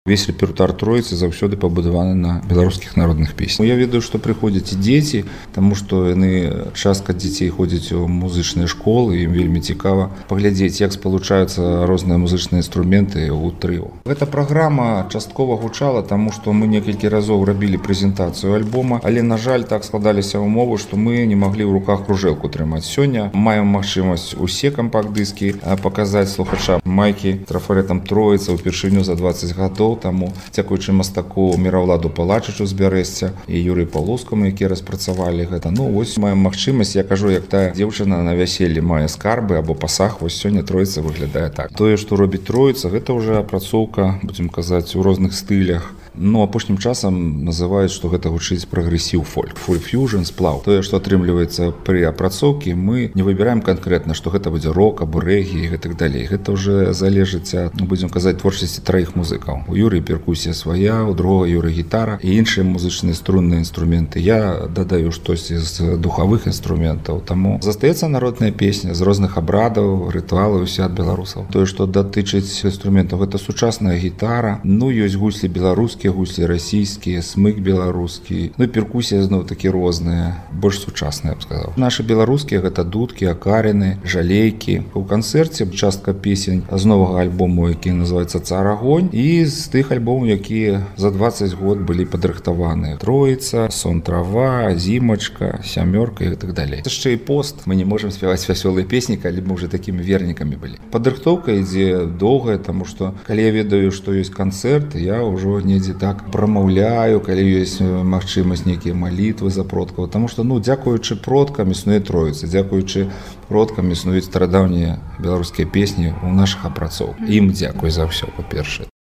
Весь рэпертуар Троіцы заўсёды пабудаваны на беларускіх народных песнях. Я ведаю, што прыходзяць і дзеці, таму што яны частка дзяцей ходзяць у музычныя школы, ім вельмі цікава паглядзець, як спалучаюцца розныя музычныя інструменты ў трыо. Гэта праграма часткова гучала, таму што мы некалькі разоў рабілі прэзентацыю альбома, але, на жаль, так складаліся ўмовы, што мы не маглі ў руках кружэлку трымаць. Сёння маем магчымасць усе кампакт-дыскі паказаць слухачам. Майкі трафаретам Троіца ўпершыню за 20 гадоў, таму дзякуючы мастаку Міраўладу Палачычу з Бярэсця і Юрыю Палоўскаму, якія распрацавалі гэта. Вось маем магчымасць, я кажу, як тая дзеўчына на вяселлі мае скарбы або пасаг, вось сёння Троіца выглядае так. Тое, што робіць Троіца, гэта ўжо апрацоўка, будзем казаць, у розных стылях. Апошнім часам называюць, што гэта гучыць прагрэсіў фольк. Фольк-фьюжн, сплаў. Тое, што атрымліваецца пры апрацоўкі, мы не выбіраем канкрэтна, што гэта будзе рок або рэггі і гэтак далей. Гэта ўжо залежыць ад, будзем казаць, творчасці траіх музыкаў. У Юрыя перкусія свая, у другога Юры гітара і іншыя музычныя струнныя інструменты. Я дадаю штосьці з духавых інструментаў. Таму застаецца народная песня з розных абрадаў, рытуалаў, свят беларусаў. Тое, што датычыць інструментаў, гэта сучасная гітара. Ёсць гуслі беларускія, гуслі расійскія, смык беларускі. Перкусія зноў такі розная, больш сучасная, я б сказаў. Нашы беларускія гэта дудкі, акарины, жалейкі. У канцэрце частка песень з новага альбому, які называецца «Цар Агонь», і з тых альбомаў, якія за 20 год былі падрыхтаваны. Троіца, сон трава, зімачка, сямёрка і так далей. Це яшчэ і пост. Мы не можам спяваць вясёлыя песні, калі мы ўжо такімі вернікамі былі. Падрыхтоўка ідзе доўгая, таму што калі я ведаю, што ёсць канцэрт, я ўжо недзе так прамаўляю, калі ёсць магчымасць нейкія малітвы за продкаў, таму што, дзякуючы продкам існуе Троіца, дзякуючы продкам існуюць старадаўнія беларускія песні ў нашых апрацоўках. Ім дзякуй за ўсё, па-першае.